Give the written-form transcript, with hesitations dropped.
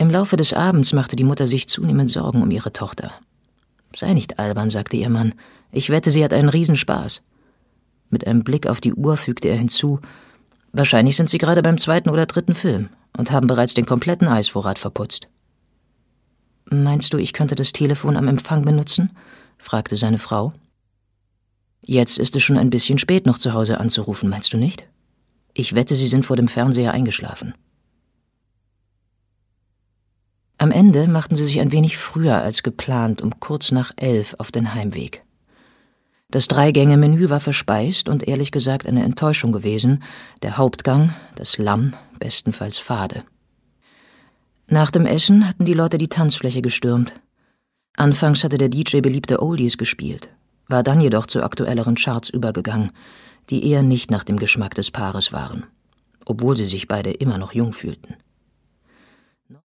Im Laufe des Abends machte die Mutter sich zunehmend Sorgen um ihre Tochter. »Sei nicht albern«, sagte ihr Mann. »Ich wette, sie hat einen Riesenspaß.« Mit einem Blick auf die Uhr fügte er hinzu: »Wahrscheinlich sind sie gerade beim 2. oder 3. Film und haben bereits den kompletten Eisvorrat verputzt.« »Meinst du, ich könnte das Telefon am Empfang benutzen?« fragte seine Frau. »Jetzt ist es schon ein bisschen spät, noch zu Hause anzurufen, meinst du nicht? Ich wette, sie sind vor dem Fernseher eingeschlafen.« Am Ende machten sie sich ein wenig früher als geplant, um kurz nach 11 auf den Heimweg. Das 3-Gänge-Menü war verspeist und ehrlich gesagt eine Enttäuschung gewesen, der Hauptgang, das Lamm, bestenfalls fade. Nach dem Essen hatten die Leute die Tanzfläche gestürmt. Anfangs hatte der DJ beliebte Oldies gespielt, war dann jedoch zu aktuelleren Charts übergegangen, die eher nicht nach dem Geschmack des Paares waren, obwohl sie sich beide immer noch jung fühlten.